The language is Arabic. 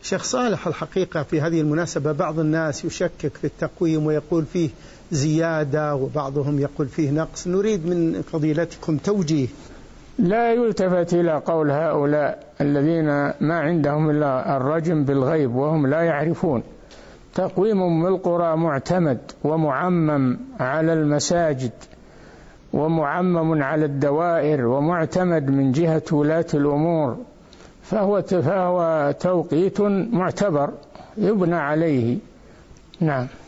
شيخ صالح، الحقيقة في هذه المناسبة بعض الناس يشكك في التقويم ويقول فيه زيادة وبعضهم يقول فيه نقص، نريد من فضيلتكم توجيه. لا يلتفت إلى قول هؤلاء الذين ما عندهم إلا الرجم بالغيب وهم لا يعرفون. تقويم بالقرى معتمد ومعمم على المساجد ومعمم على الدوائر ومعتمد من جهة ولاة الأمور، فهو توقيت معتبر يبنى عليه. نعم.